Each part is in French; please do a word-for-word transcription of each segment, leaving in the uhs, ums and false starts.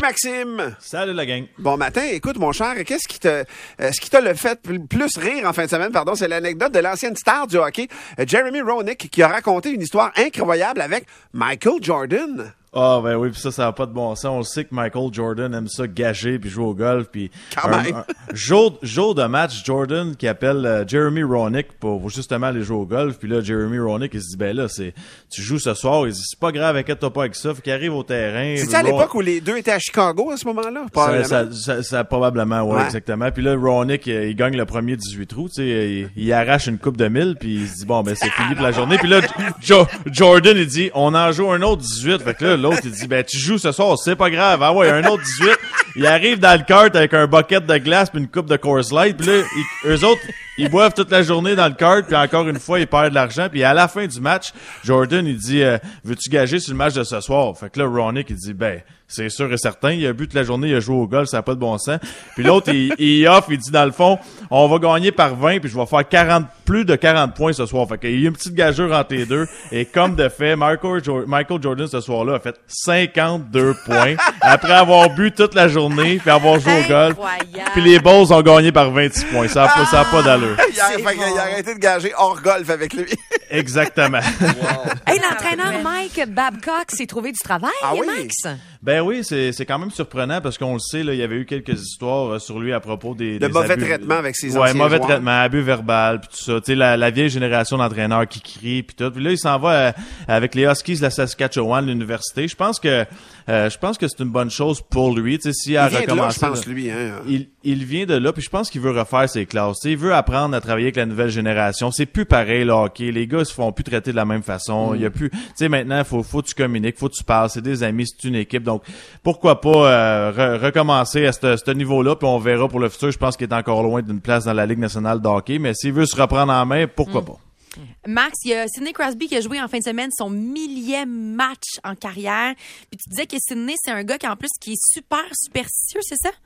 Maxime! Salut la gang! Bon matin, écoute mon cher, qu'est-ce qui te, euh, ce qui t'a le fait plus rire en fin de semaine, pardon, c'est l'anecdote de l'ancienne star du hockey, Jeremy Roenick, qui a raconté une histoire incroyable avec Michael Jordan. Ah, oh, ben oui, puis ça, ça n'a pas de bon sens. On le sait que Michael Jordan aime ça gager puis jouer au golf. Puis Quand un, même! Un, jour, jour de match, Jordan qui appelle euh, Jeremy Roenick pour justement aller jouer au golf. Puis là, Jeremy Roenick, il se dit, ben là, c'est tu joues ce soir. Il dit, c'est pas grave, inquiète-toi pas avec ça. Faut qu'il arrive au terrain. C'est-tu à l'époque où les deux étaient à Chicago à ce moment-là? Ça, ça, ça, ça, probablement, ouais, ouais, exactement. Puis là, Roenick, il, il gagne le premier dix-huit trous. Tu sais, il, il arrache une coupe de mille. Puis il se dit, bon, ben c'est fini pour la journée. Puis là, jo, Jordan, il dit, on en joue un autre dix-huit. Fait que là, l'autre, il dit, ben tu joues ce soir, c'est pas grave. Ah ouais, un autre dix-huit. Il arrive dans le kart avec un bucket de glace puis une coupe de Coors Light. Puis là, ils, eux autres, ils boivent toute la journée dans le kart. Puis encore une fois, ils perdent de l'argent. Puis à la fin du match, Jordan, il dit, euh, veux-tu gager sur le match de ce soir? Fait que là, Roenick, il dit, ben, c'est sûr et certain. Il a bu toute la journée, il a joué au golf, ça n'a pas de bon sens. Puis l'autre, il, il offre, il dit, dans le fond, on va gagner par vingt, puis je vais faire quarante, plus de quarante points ce soir. Fait qu'il y a eu une petite gageure entre les deux. Et comme de fait, Michael, jo- Michael Jordan, ce soir-là, a fait cinquante-deux points après avoir bu toute la journée, puis avoir joué au golf. Puis les Bulls ont gagné par vingt-six points. Ça n'a pas, ça a pas d'allure. Il a, fait, il a arrêté de gager hors golf avec lui. Exactement. Wow. Hey, l'entraîneur Mike Babcock s'est trouvé du travail, ah oui? Max? Ben oui, c'est, c'est quand même surprenant parce qu'on le sait, là, il y avait eu quelques histoires sur lui à propos des, de des mauvais abus. traitements avec ses ouais, anciens mauvais joueurs. traitements, abus verbal, puis tout ça. Tu sais, la, la vieille génération d'entraîneurs qui crient, puis tout. Puis là, il s'en va euh, avec les Huskies de la Saskatchewan, de l'université. Je pense que, euh, je pense que c'est une bonne chose pour lui. Tu sais, s'il a il vient recommencé, de là, je pense, lui. Hein. Il, il vient de là, puis je pense qu'il veut refaire ses classes. Tu sais, il veut apprendre à travailler avec la nouvelle génération. C'est plus pareil le hockey. Les gars se font plus traiter de la même façon. Il mm. y a plus, tu sais, maintenant, faut, faut que tu communiques, faut que tu parles. C'est des amis, c'est une équipe. Donc, pourquoi pas euh, re- recommencer à ce, ce niveau-là, puis on verra pour le futur. Je pense qu'il est encore loin d'une place dans la Ligue nationale de hockey, mais s'il veut se reprendre en main, pourquoi mm. pas? Max, il y a Sidney Crosby qui a joué en fin de semaine son millième match en carrière. Puis tu disais que Sidney, c'est un gars qui en plus qui est super superstitieux, c'est ça?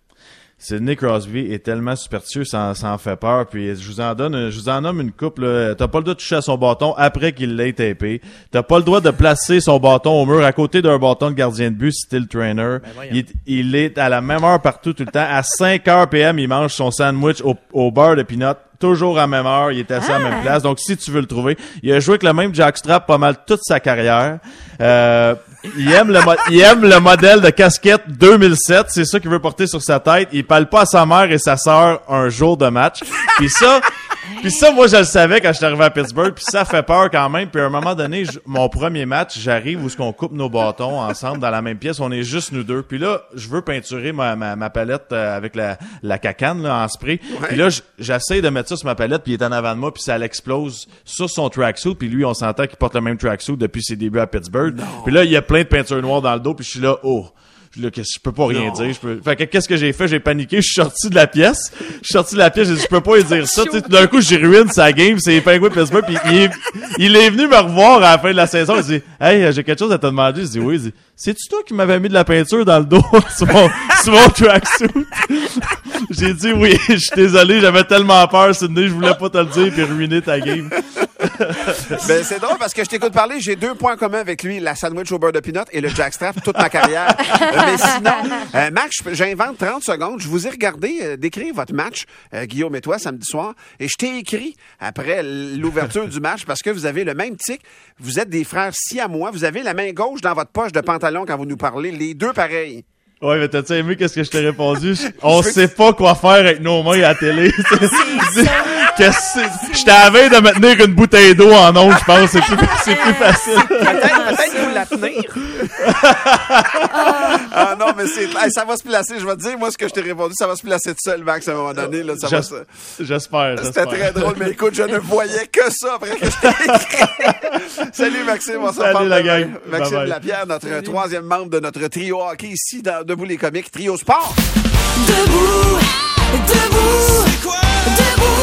Sidney Crosby est tellement superstitieux, ça, ça en fait peur. Puis je vous en donne, je vous en nomme une couple. Là. T'as pas le droit de toucher à son bâton après qu'il l'ait tapé. T'as pas le droit de placer son bâton au mur à côté d'un bâton de gardien de but si t'es le trainer. Ben il, est, il est à la même heure partout tout le temps. À cinq heures P M, il mange son sandwich au, au beurre de peanut. Toujours à la même heure, il est assis ah. à la même place. Donc, si tu veux le trouver, il a joué avec le même jackstrap pas mal toute sa carrière. Euh, il aime le mo- il aime le modèle de casquette deux mille sept. C'est ça qu'il veut porter sur sa tête. Il parle pas à sa mère et sa sœur un jour de match. Puis ça, puis ça, moi, je le savais quand je suis arrivé à Pittsburgh. Puis ça fait peur quand même. Puis à un moment donné, je, mon premier match, j'arrive où est-ce qu'on coupe nos bâtons ensemble dans la même pièce. On est juste nous deux. Puis là, je veux peinturer ma, ma, ma palette euh, avec la, la cacane là, en spray. Ouais. Puis là, j'essaie de mettre ça sur ma palette. Puis il est en avant de moi. Puis ça l'explose sur son tracksuit. Puis lui, on s'entend qu'il porte le même tracksuit depuis ses débuts à Pittsburgh. Puis là, il y a plein de peinture noire dans le dos. Puis je suis là, oh... Là, je peux pas rien non. dire. Je peux... Fait que qu'est-ce que j'ai fait? J'ai paniqué. Je suis sorti de la pièce. Je suis sorti de la pièce. J'ai dit, je peux pas lui dire ça. Tout d'un coup, j'ai ruiné sa game. C'est les Penguins de Pittsburgh. Puis il est... il est venu me revoir à la fin de la saison. Il dit, hey, j'ai quelque chose à te demander. Je dis, oui. Il dit, c'est-tu toi qui m'avais mis de la peinture dans le dos sur mon, sur mon tracksuit? J'ai dit oui. Je suis désolé. J'avais tellement peur, Sidney. Je voulais pas te le dire puis ruiner ta game. Ben, c'est drôle parce que je t'écoute parler, j'ai deux points communs avec lui, la sandwich au beurre de peanut et le jackstrap toute ma carrière. euh, mais sinon, euh, Max, j'invente trente secondes. Je vous ai regardé euh, décrire votre match, euh, Guillaume et toi, samedi soir, et je t'ai écrit après l'ouverture du match parce que vous avez le même tic. Vous êtes des frères siamois. Vous avez la main gauche dans votre poche de pantalon quand vous nous parlez. Les deux pareils. Ouais, mais t'as-tu aimé qu'est-ce que je t'ai répondu? On sait pas quoi faire avec nos mains à la télé. Qu'est-ce que j'étais à la veille de me tenir une bouteille d'eau en ondes, je pense. C'est plus, c'est plus facile. Peut-être, peut-être vous la tenir. Ah non, mais c'est, hey, ça va se placer. Je vais te dire, moi, ce que je t'ai répondu, ça va se placer tout seul, Max, à un moment donné. Là, ça J'es- va se... J'espère, C'était j'espère. très drôle, mais écoute, je ne voyais que ça après que je t'ai écrit. Salut, Maxime. On se Salut, reparle la demain. gang. Maxime Bye bye. Lapierre, notre Salut. troisième membre de notre trio hockey ici, dans Debout les comiques, Trio Sport. Debout, debout, debout.